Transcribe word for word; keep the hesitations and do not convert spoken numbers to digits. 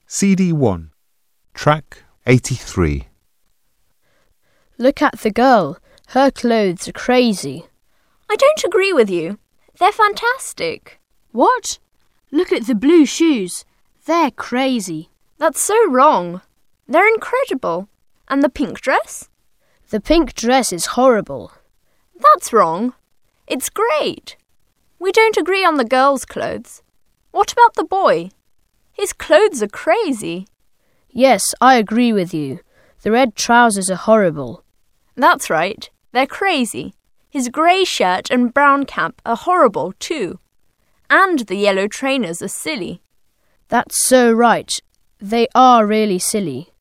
C D one, track eighty-three. Look at the girl. Her clothes are crazy. I don't agree with you. They're fantastic. What? Look at the blue shoes. They're crazy. That's so wrong. They're incredible. And the pink dress? The pink dress is horrible. That's wrong. It's great. We don't agree on the girl's clothes. What about the boy? His clothes are crazy. Yes, I agree with you. The red trousers are horrible. That's right. They're crazy. His grey shirt and brown cap are horrible too. And the yellow trainers are silly. That's so right. They are really silly.